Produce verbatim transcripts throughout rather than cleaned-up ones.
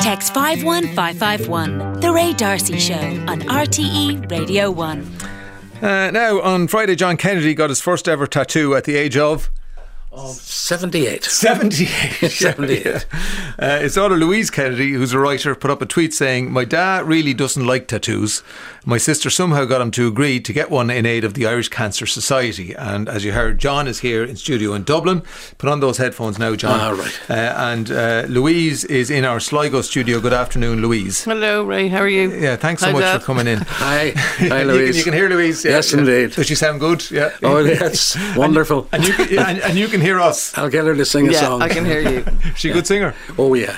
text five one five five one. The Ray D'Arcy Show on R T E Radio one. Uh, now, on Friday, John Kennedy got his first ever tattoo at the age of... Of seventy-eight. seventy-eight. seventy-eight. Uh, his daughter Louise Kennedy, who's a writer, put up a tweet saying, "My dad really doesn't like tattoos. My sister somehow got him to agree to get one in aid of the Irish Cancer Society." And as you heard, John is here in studio in Dublin. Put on those headphones now, John. Ah, right. Uh, and uh, Louise is in our Sligo studio. Good afternoon, Louise. Hello, Ray. How are you? Yeah, thanks so Hi, much Dad. for coming in. Hi. Hi, you, Louise. can, you can hear Louise. Yeah. Yes, indeed. Does she sound good? Yeah. Oh, yes. Wonderful. And you, can, and, and you can hear us. I'll get her to sing a Yeah, song. I can hear you. She a good singer? Oh, yeah.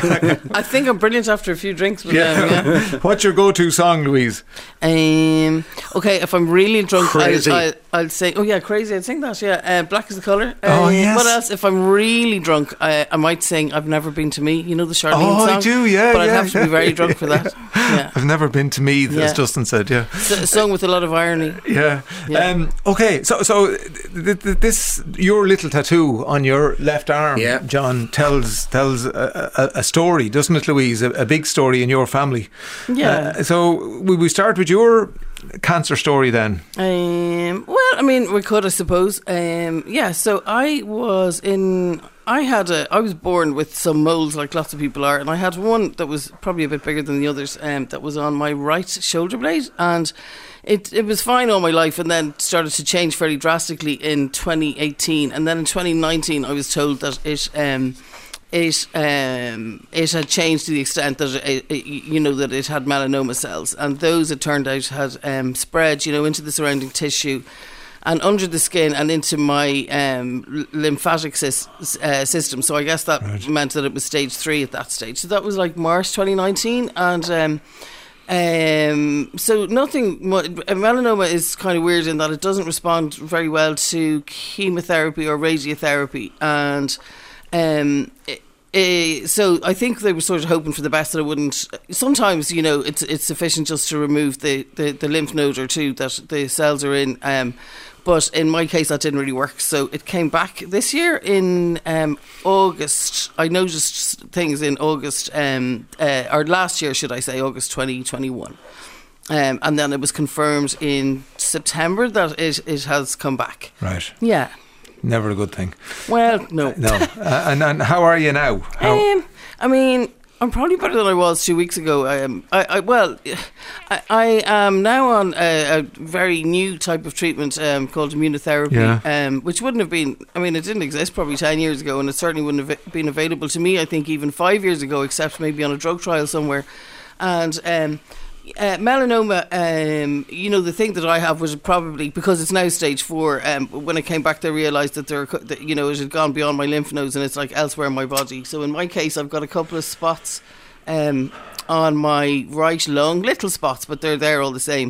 I think I'm brilliant after a few drinks. But Yeah. um, yeah. What's your go-to song, Louise? Um, okay, if I'm really drunk, Crazy. I'll, I'll, I'll sing. Oh yeah, crazy. I'd sing that. Yeah, uh, Black is the colour. Oh, Uh, yes. What else? If I'm really drunk, I, I might sing "I've Never Been to Me." You know the Charlene Oh, song. I do, yeah, But I'd yeah, have to yeah. be very drunk for that. Yeah, I've never been to Meath, as Yeah. Justin said. Yeah. S- a song with a lot of irony. Yeah. Yeah. Um, okay. So, so th- th- this your little tattoo on your left arm, Yeah. John, tells tells a, a, a story, doesn't it, Louise? A, a big story in your family. Yeah. Uh, so we we start with your cancer story then. Um, well, I mean, we could, I suppose. Um, yeah. So I was in. I had a. I was born with some moles, like lots of people are, and I had one that was probably a bit bigger than the others. Um, that was on my right shoulder blade, and it it was fine all my life, and then started to change fairly drastically in twenty eighteen, and then in twenty nineteen, I was told that it. Um, It um, it had changed to the extent that it, it, you know that it had melanoma cells, and those, it turned out, had um, spread, you know, into the surrounding tissue and under the skin and into my um, lymphatic sys- uh, system. So I guess that Right. meant that it was stage three at that stage. So that was like March twenty nineteen, and um, um, so nothing. Mo- melanoma is kind of weird in that it doesn't respond very well to chemotherapy or radiotherapy, and. Um, Uh, so I think they were sort of hoping for the best, that it wouldn't. Sometimes, you know, it's it's sufficient just to remove the, the, the lymph node or two that the cells are in. Um, but in my case, that didn't really work. So it came back this year in um, August. I noticed things in August, um, uh, or last year, should I say, August twenty twenty-one. Um, and then it was confirmed in September that it, it has come back. Right. Yeah. Never a good thing. Well, no. No. uh, and, and how are you now? How, Um, I mean, I'm probably better than I was two weeks ago. Um, I, I well, I, I am now on a, a very new type of treatment um, called immunotherapy, Yeah. um, which wouldn't have been. I mean, it didn't exist probably ten years ago, and it certainly wouldn't have been available to me, I think, even five years ago, except maybe on a drug trial somewhere. And um, Uh, melanoma, um, you know, the thing that I have was probably, because it's now stage four, um, when it came back they realised that, there, that, you know, it had gone beyond my lymph nodes and it's like elsewhere in my body. So in my case, I've got a couple of spots um, on my right lung, little spots, but they're there all the same.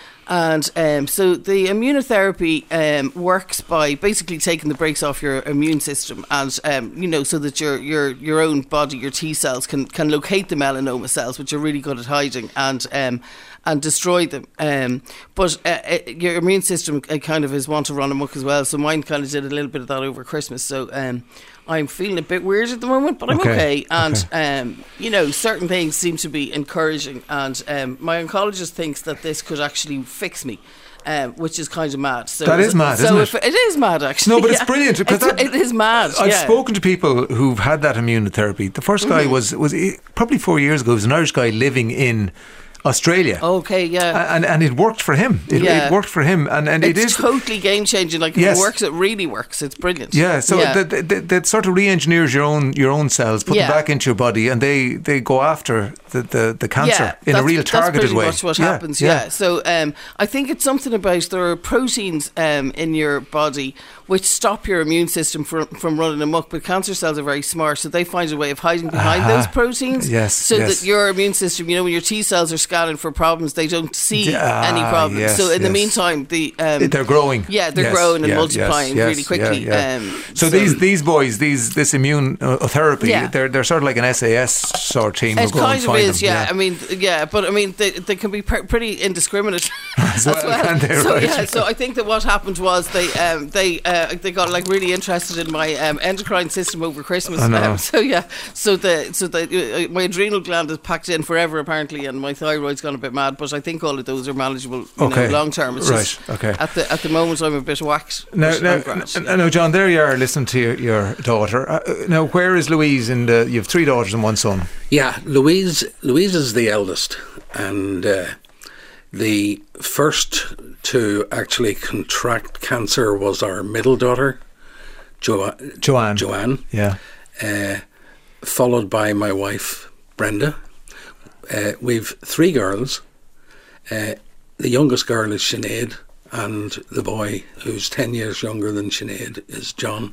And um, so the immunotherapy um, works by basically taking the brakes off your immune system, and um, you know, so that your your your own body, your T cells, can can locate the melanoma cells, which are really good at hiding, and um, and destroy them. Um, but uh, uh, your immune system uh, kind of is want to run amok as well. So mine kind of did a little bit of that over Christmas. So um, I'm feeling a bit weird at the moment, but I'm okay. Okay. And Okay. um, you know, certain things seem to be encouraging, and um, my oncologist thinks that this could actually fix me. Um, which is kind of mad. So That is mad, so isn't if it? It is mad, actually. No, but it's yeah. brilliant, because It's- that- it is mad. I've yeah. spoken to people who've had that immunotherapy. The first guy Mm-hmm. was was he- probably four years ago. He was an Irish guy living in Australia. Okay, yeah. And and it worked for him. It, Yeah. it worked for him, and and it It's is totally game changing. Like if Yes. it works, it really works. It's brilliant. Yeah, so Yeah. that, that, that sort of re-engineers your own your own cells, put Yeah. them back into your body, and they, they go after the, the, the cancer Yeah, in a that's- real targeted that's pretty way. much what Yeah, happens. Yeah. So um, I think it's something about there are proteins um, in your body which stop your immune system from from running amok. But cancer cells are very smart, so they find a way of hiding behind Uh-huh. those proteins. Yes, So yes. that your immune system, you know, when your T cells are scanning for problems, they don't see Ah, any problems. yes, so in the yes. meantime, the um, They're growing. Yeah, they're Yes, growing and yeah, multiplying yes, really yes, quickly. yeah, yeah. Um, so, these these boys, these this immune uh, therapy, Yeah. they're they're sort of like an S A S sort of team. It We'll go and kind of find is, them, yeah. I mean, yeah, but I mean, they, they can be pr- pretty indiscriminate. as well, can't they? So Right. yeah, so I think that what happened was they um, they uh, they got like really interested in my um, endocrine system over Christmas. I know. Um, so yeah, so the so the uh, my adrenal gland is packed in forever apparently, and my thyroid's gone a bit mad. But I think all of those are manageable, you Okay. know, long term. It's Right, just okay. At the at the moment, I'm a bit whacked. Now, but now, I'm grand, n- yeah. now, John, there you are listening to your, your daughter. Uh, now, where is Louise? In the, you have three daughters and one son. Yeah, Louise. Louise is the eldest, and uh, the first to actually contract cancer was our middle daughter, jo- Joanne. Joanne, Yeah. uh, followed by my wife Brenda. Uh, we've three girls. Uh, the youngest girl is Sinead, and the boy who's ten years younger than Sinead is John.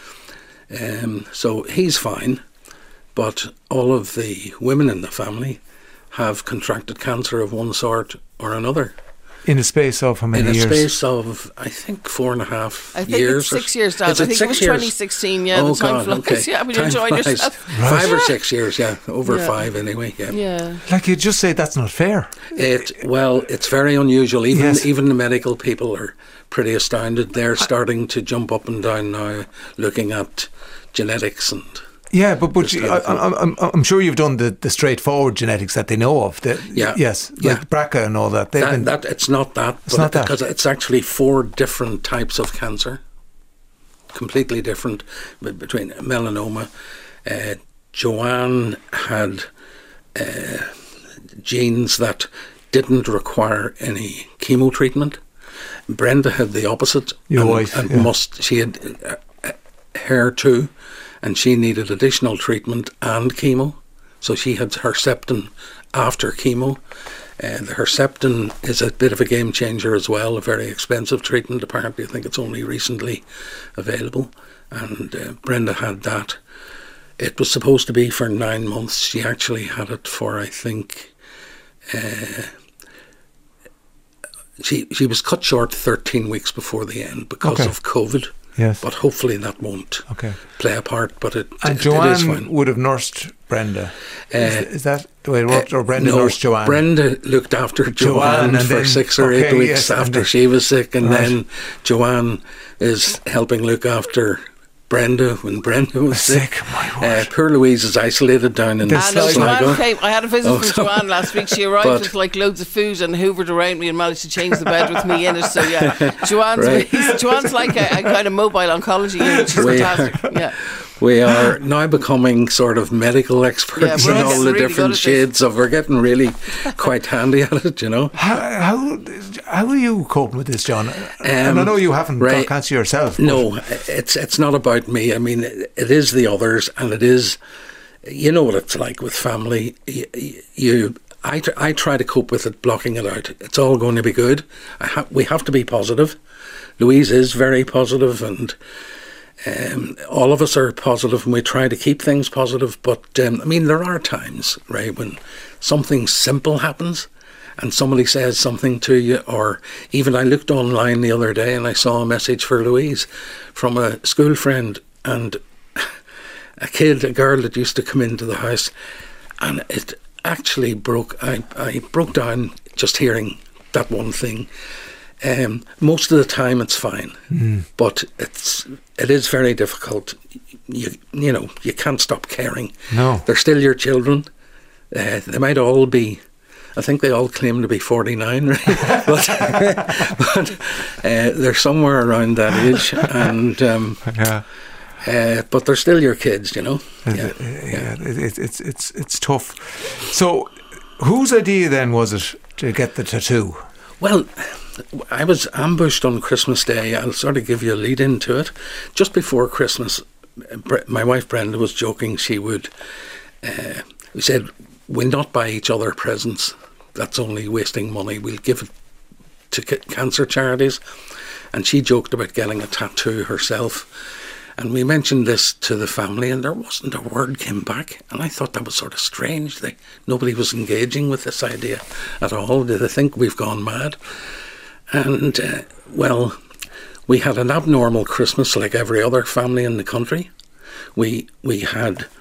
Um, so he's fine, but all of the women in the family have contracted cancer of one sort or another. In a space of how many in a years? space of, I think, four and a half I think years. it's six years, Dad. Is I it think it six was years? twenty sixteen. Yeah, Oh the time God, flies. okay. Yeah, but you Time enjoyed flies. yourself. Five or six years, yeah, over Yeah. five anyway. Yeah. Yeah. Like you just say, that's not fair. It well, it's very unusual. Even Yes. even the medical people are pretty astounded. They're starting to jump up and down now, looking at genetics and. Yeah, but but This you, kind I, of thing. I'm, I'm I'm sure you've done the, the straightforward genetics that they know of. The, Yeah. Yes. Yeah. Like B R C A and all that. They've That, been, that it's not that, It's but not that. because it's actually four different types of cancer, completely different be- between melanoma. Uh, Joanne had uh, genes that didn't require any chemo treatment. Brenda had the opposite. Your and, wife, and yeah. must she had uh, uh, hair too, and she needed additional treatment and chemo. So she had Herceptin after chemo. Uh, the Herceptin is a bit of a game changer as well, a very expensive treatment. Apparently, I think it's only recently available. And uh, Brenda had that. It was supposed to be for nine months. She actually had it for, I think, uh, she she was cut short thirteen weeks before the end because Okay. of COVID. yes. But hopefully that won't Okay. play a part. But it, And it, it is Joanne fine. would have nursed Brenda. is, Uh, is that the way it worked? or Brenda no, nursed Joanne? Brenda looked after Joanne, and for then- six or eight okay, weeks yes, and after then- she was sick, and Right. then Joanne is helping look after Brenda when Brenda was sick. Sick, my Uh, word. poor Louise is isolated down in This I know Sligo. Joanne came. I had a visit Oh, from so- Joanne last week. She arrived But- with like loads of food and hoovered around me and managed to change the bed with me in it. So yeah, Joanne's Right. Joanne's like a, a kind of mobile oncology unit. She's We fantastic. are- Yeah. We are now becoming sort of medical experts Yeah, we're in all all the getting really different good at this. shades of. We're getting really quite handy at it, you know. How, how how are you coping with this, John? and I know you haven't right. got cancer yourself. but- No, it's it's not about me. I mean, it, it is the others, and it is. You know what it's like with family. You, you I, tr- I try to cope with it, blocking it out. It's all going to be good. I ha- we have to be positive. Louise is very positive, and um, all of us are positive, and we try to keep things positive. But um, I mean, there are times, right, when something simple happens. And somebody says something to you, or even I looked online the other day and I saw a message for Louise from a school friend and a kid, a girl that used to come into the house, and it actually broke. I, I broke down just hearing that one thing. Um, most of the time it's fine, Mm. but it's it is very difficult. You you know you can't stop caring. No. They're still your children. Uh, they might all be. I think they all claim to be forty-nine, right? but but uh, they're somewhere around that age, and um, Yeah. uh, but they're still your kids, you know. Yeah, yeah. It, it, it's it's it's tough. So, whose idea then was it to get the tattoo? Well, I was ambushed on Christmas Day. I'll sort of give you a lead into it. Just before Christmas, Bre- my wife Brenda was joking. She would. Uh, we said, we'll not buy each other presents. That's only wasting money. We'll give it to ca- cancer charities. And she joked about getting a tattoo herself. And we mentioned this to the family, and there wasn't a word came back. And I thought that was sort of strange. They, nobody was engaging with this idea at all. Did they think we've gone mad? And, uh, well, we had an abnormal Christmas like every other family in the country. We we had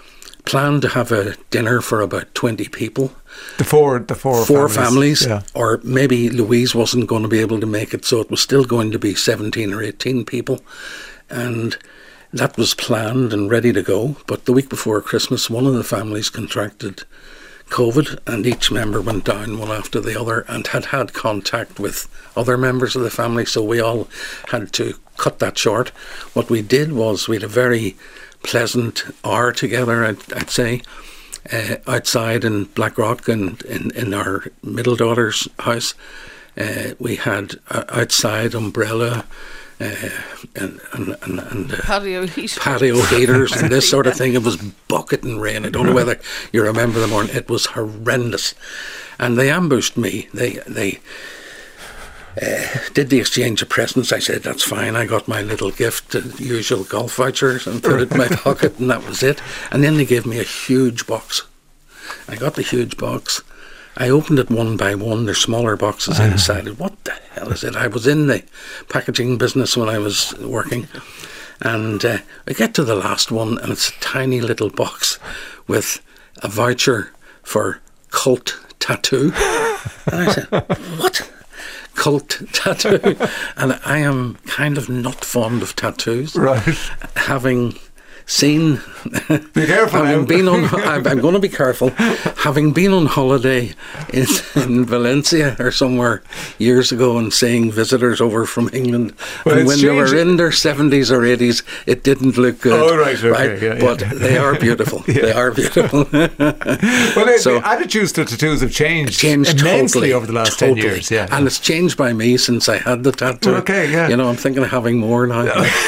planned to have a dinner for about twenty people. The four, the four, four families, families yeah. Or maybe Louise wasn't going to be able to make it, so it was still going to be seventeen or eighteen people, and that was planned and ready to go. But the week before Christmas, one of the families contracted COVID, and each member went down one after the other and had had contact with other members of the family, so we all had to cut that short. What we did was we had a very pleasant hour together, I'd, I'd say, uh, outside in Blackrock and in, in our middle daughter's house. Uh, we had uh, outside umbrella uh, and, and, and, and uh, patio heaters, patio heaters and this sort of thing. It was bucketing rain. I don't know whether you remember the morning. It was horrendous. And they ambushed me. They they uh, did the exchange of presents. I said, that's fine. I got my little gift, the usual golf vouchers, and put it in my pocket, and that was it. And then they gave me a huge box. I got the huge box. I opened it one by one. There's smaller boxes inside it. What the hell is it? I was in the packaging business when I was working. And uh, I get to the last one, and it's a tiny little box with a voucher for Cult Tattoo. And I said, what? Cult Tattoo? And I am kind of not fond of tattoos. Right. Having seen, be careful having now. been on, I'm, I'm going to be careful. Having been on holiday in, in Valencia or somewhere years ago and seeing visitors over from England, well, and when changed. they were in their seventies or eighties, it didn't look good. Oh, right, okay, right? yeah, yeah. But they are beautiful. Yeah. They are beautiful. Well, So- the attitudes to tattoos have changed, changed immensely totally, over the last totally. ten years. Yeah, And it's changed by me since I had the tattoo. Okay, yeah. You know, I'm thinking of having more now.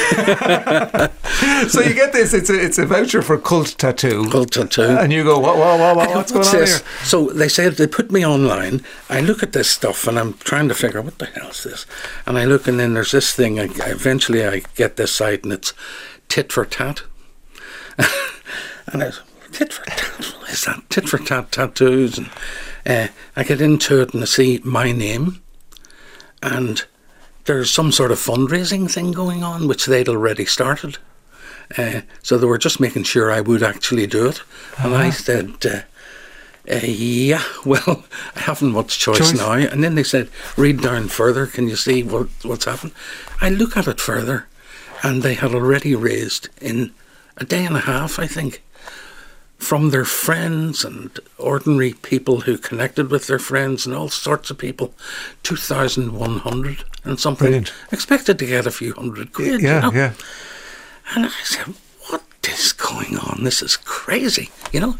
so you get this. It's a it's a voucher for Cult Tattoo. Cult Tattoo. And you go, what, what, what, I what's go, going on this? here? So they said, they put me online. I look at this stuff and I'm trying to figure out what the hell is this? And I look, and then there's this thing. I, I eventually I get this site, and it's Tit for Tat. And I said, Tit for Tat? What is that? Tit for Tat tattoos. And uh, I get into it and I see my name, and there's some sort of fundraising thing going on, which they'd already started. Uh, so they were just making sure I would actually do it. And I said, uh, uh, yeah, well, I haven't much choice, Choice. now. And then they said, read down further. Can you see what, what's happened? I look at it further, and they had already raised in a day and a half, I think, from their friends and ordinary people who connected with their friends and all sorts of people, two thousand one hundred and something. Brilliant. Expected to get a few hundred quid. Yeah, you know? yeah. And I said, what is going on? This is crazy, you know?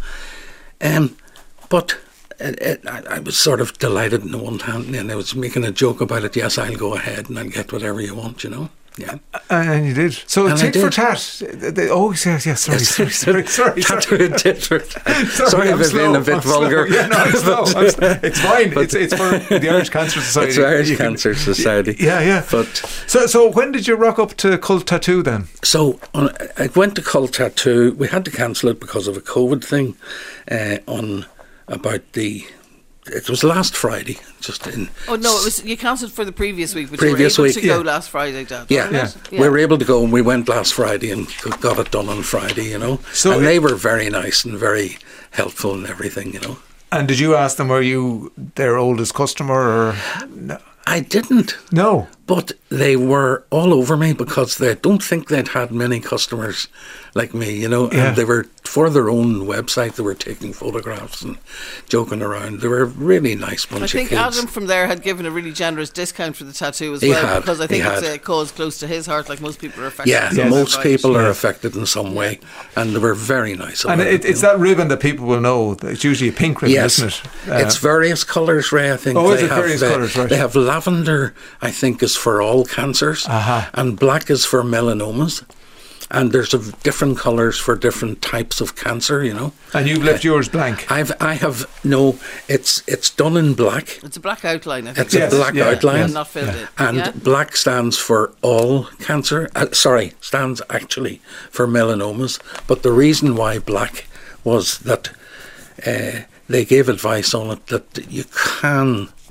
Um, but it, it, I, I was sort of delighted in the one hand, and I was making a joke about it. Yes, I'll go ahead and I'll get whatever you want, you know? Yeah. And you did. So And I tit for did. tat. They, oh, yes, yes. Sorry, sorry, sorry, sorry. sorry. Tattoo tit for tat. Sorry, Sorry I'm if I've been a slow, bit I'm slow. vulgar. Yeah, no, I'm slow. I'm slow. It's fine. It's it's for the Irish Cancer Society. It's the Irish You can- Cancer Society. Yeah, yeah. But So, so when did you rock up to Cult Tattoo then? So on, I went to Cult Tattoo. We had to cancel it because of a COVID thing uh, on about the... It was last Friday, just in... Oh no, it was you cancelled for the previous week, but Previous you were week, able to go yeah. last Friday, Dad. Yeah, wasn't yeah. it? We were able to go, and we went last Friday and got it done on Friday, you know. So and it- they were very nice and very helpful and everything, you know. And did you ask them, were you their oldest customer or... No. I didn't, no. but they were all over me because they don't think they'd had many customers like me, you know. Yeah. And they were, for their own website, they were taking photographs and joking around. They were a really nice bunch I of think kids. Adam from there had given a really generous discount for the tattoo as He well, had, because I he think it's had. a cause close to his heart, like most people are affected. Yeah, Yes. most by it. people are Yeah. affected in some way, and they were very nice about And it, it. it's you know. that ribbon that people will know. It's usually a pink ribbon, Yes, isn't it? Uh, it's various colours, Ray. I think. Oh, is they it have, various uh, colours, right. They have lavender, I think, is for all cancers, Uh-huh. and black is for melanomas. And there's a v- different colours for different types of cancer, you know. and you've left yours blank. I've, I have no. It's it's done in black, It's a black outline, I think. It's Yes, a black yeah, outline, And not filled in. and yeah? black stands for all cancer. Uh, sorry, stands actually for melanomas. But the reason why black was that uh, they gave advice on it that you can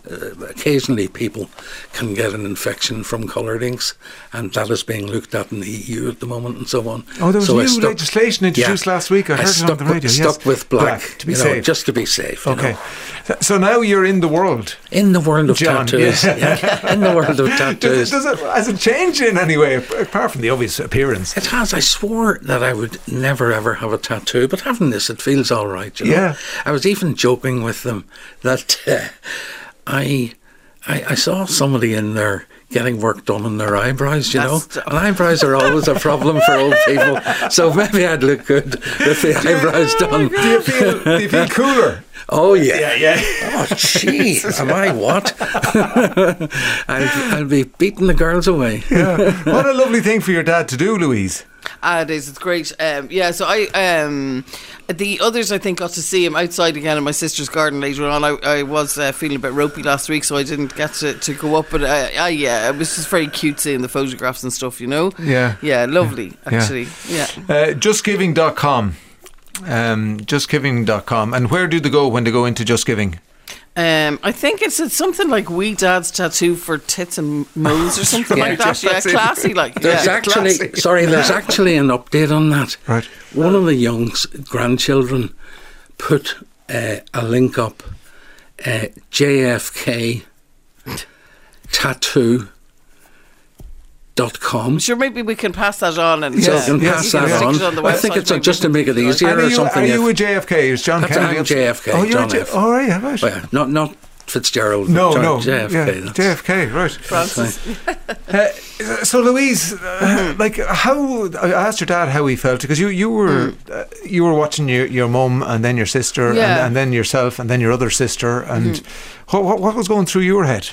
uh, occasionally people can get an infection from coloured inks, and that is being looked at in the E U at the moment and so on. Oh, there was so new stuck, legislation introduced yeah, last week. I, I heard stuck, it on the radio. With, yes. stuck with black, black to be you safe. know, just to be safe. Okay. You know. So now you're in the world. In the world of John, tattoos. yeah. Yeah. In the world of tattoos. Does it, does it, has it changed in any way, apart from the obvious appearance? It has. I swore that I would never ever have a tattoo, but having this, it feels all right. You know? Yeah. I was even joking with them that uh, I, I I saw somebody in there getting work done on their eyebrows, you That's know. And eyebrows are always a problem for old people. So maybe I'd look good with the eyebrows done. Do you feel, do you feel cooler? Oh, yeah. Yeah, yeah. Oh, gee, am I what? I'll, I'll be beating the girls away. Yeah. What a lovely thing for your dad to do, Louise. Ah, it is. It's great. Um, yeah, so I, um, the others I think got to see him outside again in my sister's garden later on. I, I was uh, feeling a bit ropey last week, so I didn't get to, to go up. But uh, I, yeah, it was just very cute seeing the photographs and stuff, you know? Yeah. Yeah, lovely, Yeah. actually. Yeah. Uh, just giving dot com. Um, just giving dot com. And where do they go when they go into Just Giving? Um, I think it's, it's something like Wee Dad's Tattoo for Tits and Moles or something Yeah, like that. Yeah, that's it. classy like. There's Yeah. actually, classic. sorry, there's actually an update on that. Right. One of the young grandchildren put uh, a link up, uh, J F K tattoo dot com. Sure, maybe we can pass that on and So uh, I can yes, pass yes, that yes. on. Stick it on the I think website, it's uh, maybe. just to make it easier And are or you, something. are you if- a J F K? Is John That's- Kennedy? I'm J F K, Oh, you're John J- F. oh, right, right. Oh, yeah, not not Fitzgerald. No, John, no. J F K. Yeah, that's- J F K, right. Francis. Uh, so, Louise, uh, like, how I asked your dad how he felt because you, you were uh, you were watching your, your mum and then your sister Yeah. and, and then yourself and then your other sister and Mm-hmm. what, what what was going through your head?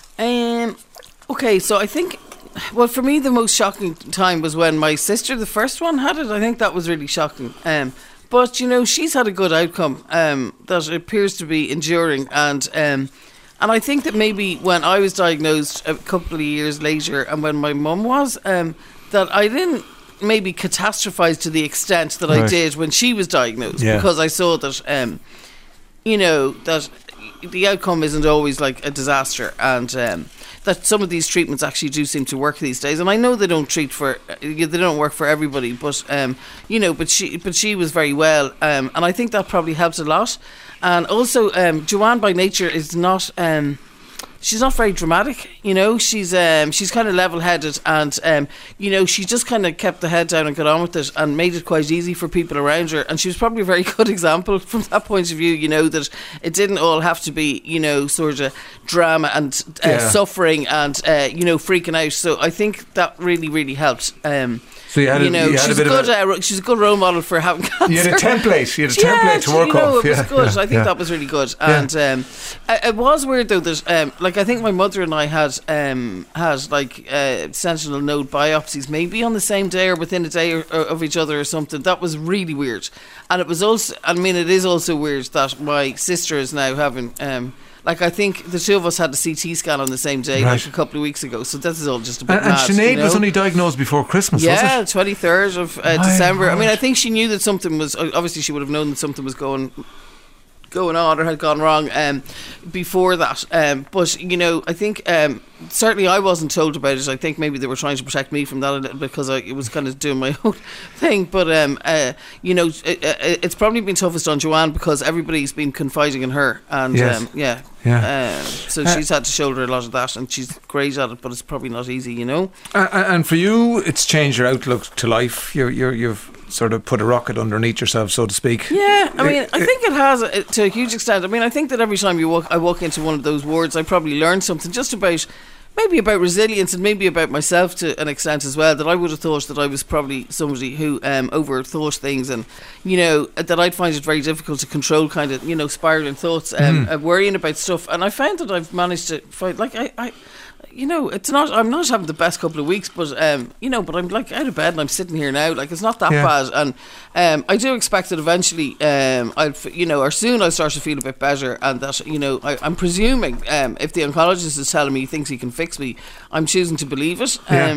Um, okay, so I think, well, for me, the most shocking time was when my sister, the first one, had it. I think that was really shocking. Um, but, you know, she's had a good outcome um, that appears to be enduring. And um, and I think that maybe when I was diagnosed a couple of years later and when my mum was, um, that I didn't maybe catastrophise to the extent that I Right. did when she was diagnosed. Yeah. Because I saw that, um, you know, that the outcome isn't always like a disaster, and um, that some of these treatments actually do seem to work these days. And I know they don't treat for, they don't work for everybody, but um, you know, but she, but she was very well, um, and I think that probably helps a lot. And also, um, Joanne by nature is not. Um, She's not very dramatic, you know. She's um, she's kind of level-headed, and um, you know, she just kind of kept the head down and got on with it, and made it quite easy for people around her. And she was probably a very good example from that point of view, you know, that it didn't all have to be, you know, sort of drama and uh, Yeah. suffering and uh, you know, freaking out. So I think that really, really helped. Um, So you had a- you know, you had a she's bit of good. a- uh, ro- she's a good role model for having cancer. You had a template. You had a Yeah, template to work you know, off. it was yeah, good. yeah, I think yeah. that was really good. And um, it, it was weird though that um, like I think my mother and I had um, had like uh, sentinel node biopsies maybe on the same day or within a day or, or, of each other or something. That was really weird. And it was also, I mean, it is also weird that my sister is now having. Um, Like, I think the two of us had a C T scan on the same day, Right. like a couple of weeks ago. So this is all just a bit And, and mad, Sinead you know? was only diagnosed before Christmas, Yeah, was it? twenty-third of uh, My December. I mean, God. I think she knew that something was, obviously she would have known that something was going going on or had gone wrong um, before that. Um, but, you know, I think um, certainly I wasn't told about it. I think maybe they were trying to protect me from that a little bit because I was kind of doing my own thing. But, um, uh, you know, it, it, it's probably been toughest on Joanne because everybody's been confiding in her. And, Yes. um, yeah. Yeah. Um, so Uh, she's had to shoulder a lot of that and she's great at it, but it's probably not easy, you know? Uh, and for you, it's changed your outlook to life. You're, you're, you've sort of put a rocket underneath yourself, so to speak. Yeah, I mean, It- I think it has uh, to a huge extent. I mean, I think that every time you walk, I walk into one of those wards, I probably learn something just about, maybe about resilience and maybe about myself to an extent as well. That I would have thought that I was probably somebody who um, overthought things, and you know that I'd find it very difficult to control kind of you know spiraling thoughts, um, Mm. uh, worrying about stuff. And I found that I've managed to find like I. I You know, it's not. I'm not having the best couple of weeks, but um, you know, but I'm like out of bed and I'm sitting here now. Like it's not that Yeah. bad, and um, I do expect that eventually, um, I'll, f- you know, or soon I'll start to feel a bit better, and that you know, I, I'm presuming, um, if the oncologist is telling me he thinks he can fix me, I'm choosing to believe it. Yeah. Um,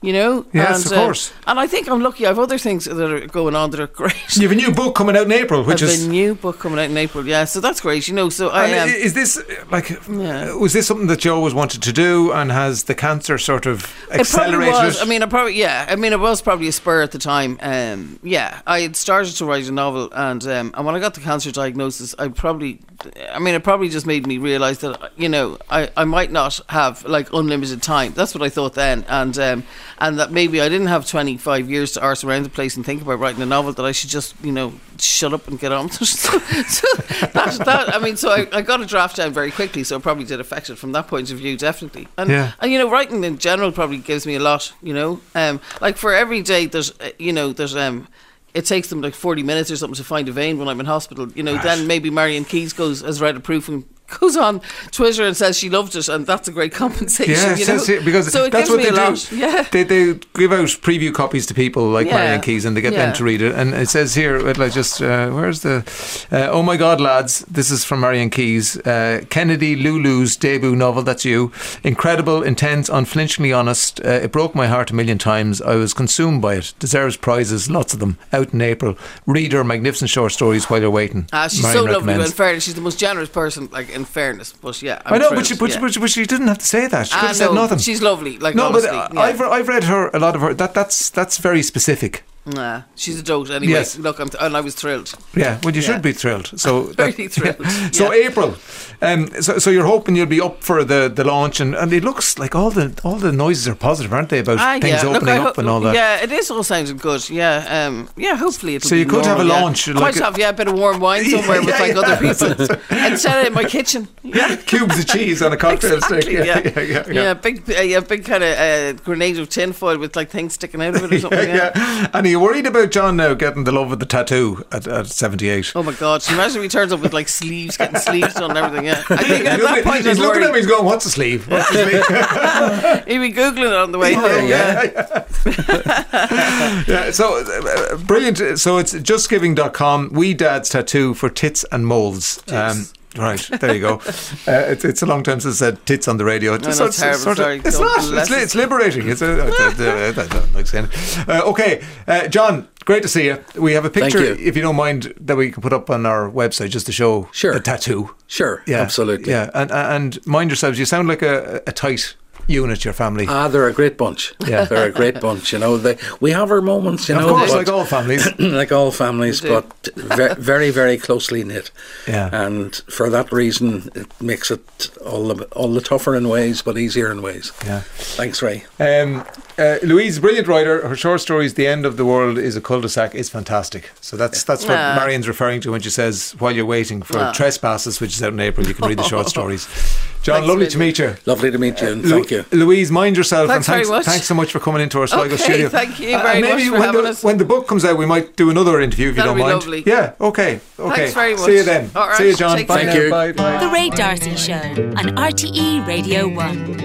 You know? Yes, and, of course. Um, and I think I'm lucky. I have other things that are going on that are great. You have a new book coming out in April, which I have is a new book coming out in April. Yeah, so that's great. You know, so I And um, is this like Yeah. was this something that you always wanted to do, and has the cancer sort of It probably accelerated was. it? I mean, I probably yeah. I mean, it was probably a spur at the time. Um, yeah, I had started to write a novel, and um, and when I got the cancer diagnosis, I probably, I mean, it probably just made me realise that you know I, I might not have like unlimited time. That's what I thought then, and um, and that maybe I didn't have twenty-five years to arse around the place and think about writing a novel. That I should just you know shut up and get on with it. so, so that, that I mean, so I, I got a draft down very quickly, so it probably did affect it from that point of view, definitely. And Yeah. and you know, writing in general probably gives me a lot. You know, um, like for every day, there's uh, you know, there's um, it takes them like forty minutes or something to find a vein when I'm in hospital. You know, then maybe Marion Keyes goes has read a proof and goes on Twitter and says she loved it, and that's a great compensation. Yeah, you it know? says here- because so it that's gives what me they a do. lot. Yeah. They, they give out preview copies to people like Yeah. Marion Keyes, and they get Yeah. them to read it. And it says here, it like just uh, where's the? Uh, oh my God, lads! This is from Marion Keyes. Uh, Kennedy Lulu's debut novel. That's you. Incredible, intense, unflinchingly honest. Uh, it broke my heart a million times. I was consumed by it. Deserves prizes, lots of them. Out in April. Read her magnificent short stories while you're waiting. Ah, she's Marion so lovely. recommends. In fairness, she's the most generous person. Like in fairness, but yeah, I'm I know, thrilled, but she, but, yeah. but, but she didn't have to say that. She could Ah, have said no, nothing. She's lovely. Like No, honestly, but uh, yeah. I've I've read her a lot of her. That that's that's very specific. Nah, she's a dote anyway. Yes. Look, I'm th- and I was thrilled. Yeah, well, you Yeah. should be thrilled. So that- Very thrilled, yeah. So yeah. April, um, so so you're hoping you'll be up for the, the launch, and, and it looks like all the all the noises are positive, aren't they, about Ah, things yeah. Look, opening I up ho- and all that. Yeah, it is all sounding good. Yeah, um, yeah. Hopefully it'll. So be you could have a normal, yeah. launch, I like might a- have yeah a bit of warm wine somewhere with Yeah, like yeah. other people instead of in my kitchen. Yeah. Cubes of cheese on a cocktail stick. Exactly, yeah. yeah, yeah, yeah. Yeah, big, uh, yeah, big kind of uh, grenade of tinfoil with like things sticking out of it or something. yeah, Yeah. yeah. And are you worried about John now getting the love of the tattoo at, at seventy-eight? Oh my God! So imagine if he turns up with like sleeves, getting sleeves done and everything. Yeah, I think at that point he's I'd looking worry. at me. He's going, "What's a sleeve? What's a sleeve?" He'd be googling it on the way home. Yeah, Yeah, so uh, brilliant. So it's justgiving dot com. We Dad's Tattoo for Tits and Moles. Um, right, there you go. Uh, it's, it's a long time since I said tits on the radio. It's, No, so no, it's terrible, sort of- sorry. it's God not. It's, bless li- us. it's liberating. It's a, I don't like saying it. Uh, okay, uh, John, great to see you. We have a Thank picture, you. if you don't mind, that we can put up on our website just to show Sure. the tattoo. Sure, Yeah, absolutely. Yeah, and and mind yourselves. You sound like a, a tight unit, your family. Ah, they're a great bunch. Yeah. They're a great bunch. You know, they, we have our moments. You of know, course, but- like all families. like all families, They do. but ve- very, very closely knit. Yeah. And for that reason, it makes it all the, all the tougher in ways, but easier in ways. Yeah. Thanks, Ray. Um, uh, Louise, brilliant writer. Her short stories, "The End of the World is a Cul-de-sac," is fantastic. So that's that's what Ah. Marion's referring to when she says, while you're waiting for Ah. Trespasses, which is out in April, you can read the short stories. John, Thanks, lovely Vinny. to meet you. Lovely to meet you, and Lu- thank you. Louise, mind yourself. Thanks and thanks, very much. thanks so much for coming into our Sligo Okay, studio. thank you Uh, very and much maybe for when having the, us. when the book comes out, we might do another interview if That'll you don't be mind. lovely. Yeah, okay. Okay. Thanks very See you much. then. All right, See you, John. take Bye care. now. Thank you. Bye. Bye. The Ray Darcy Show on R T E Radio one.